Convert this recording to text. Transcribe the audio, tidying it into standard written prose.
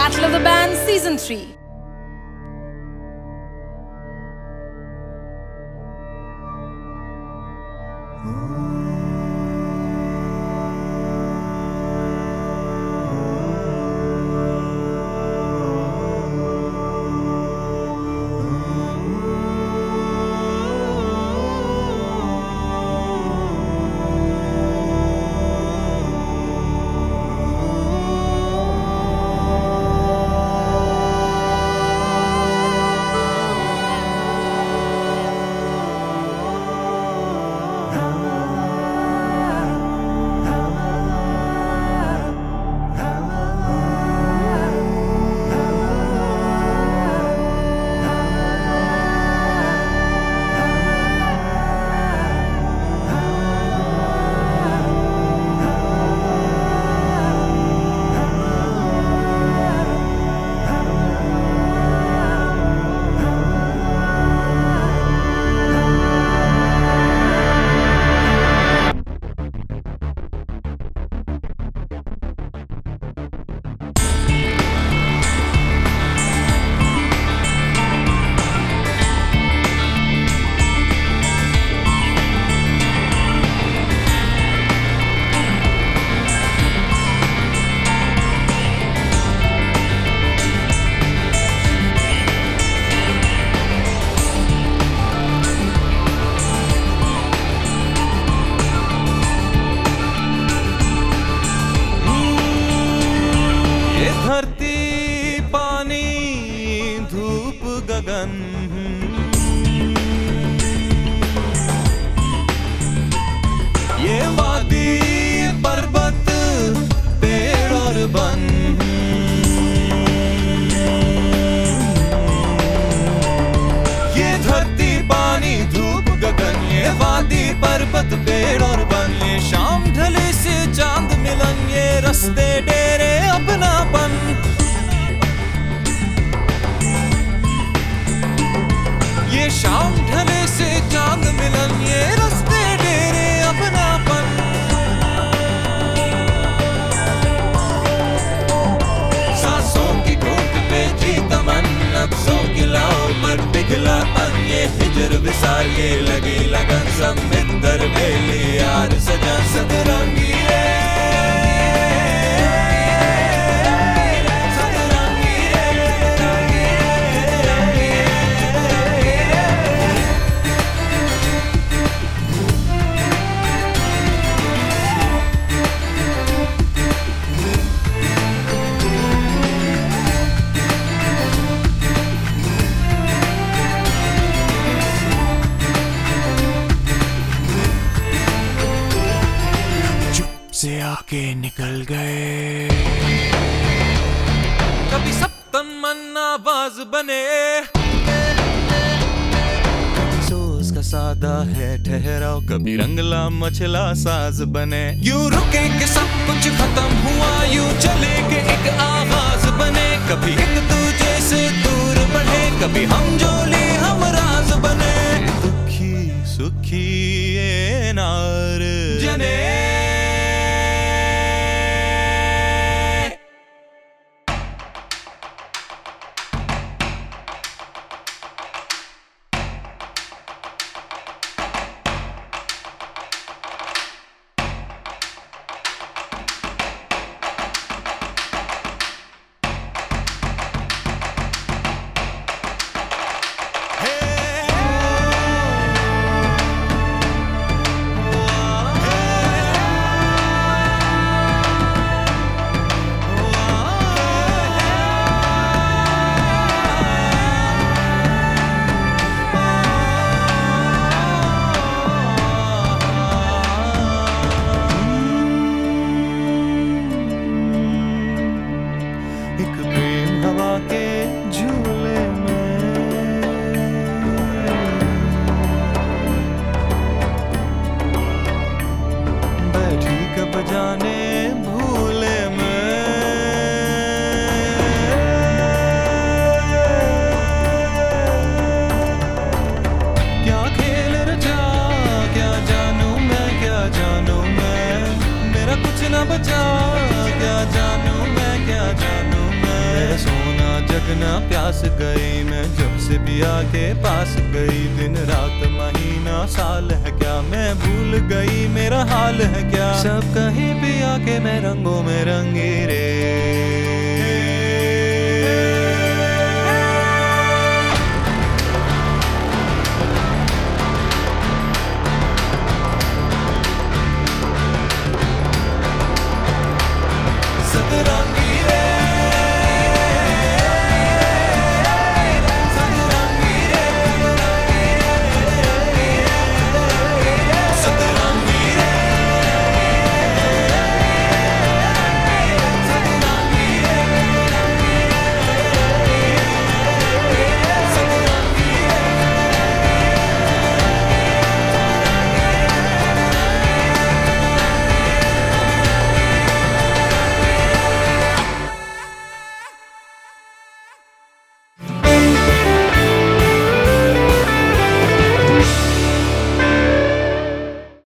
Battle of the Bands Season 3. धरती पानी धूप गगन, ये वादी पर्वत पेड़ और वन, ये धरती पानी धूप गगन, ये वादी पर्वत पेड़ और वन, ये शाम ढले से चांद मिलन, ये रस्ते डेरे अपनापन, ये शाम ढले से चांद मिलन, ये रस्ते डेरे अपनापन। सांसों की घूंट पे जी तमन, नब्ज़ों की लाओ पर पिघला तन, ये हिजर विसार ये लगी लगन, सब मित्र बेली यार सजा सतरंगी से आके निकल गए। कभी सब तन मन आवाज बने, कभी सोच का सादा है ठहराव, कभी रंगला मचला साज बने। यूं रुके के सब कुछ खत्म हुआ, यूं चले के एक आवाज बने, कभी एक दूजे से दूर बढ़े, कभी हम जोली हम राज बने। दुखी सुखी ये नार जने, एक प्रेम हवा के झूले में, बैठी कब जाने भूले में। क्या खेल रचा क्या जानू मैं, क्या जानू मैं, मेरा कुछ ना बचा, क्या जानू मैं, क्या जानू मैं। मैं सोना जगना प्यास गई, मैं जब से पिया के पास गई। दिन रात महीना साल है क्या, मैं भूल गई मेरा हाल है क्या। सब कहीं पिया के मैं रंगों में रंगी रे।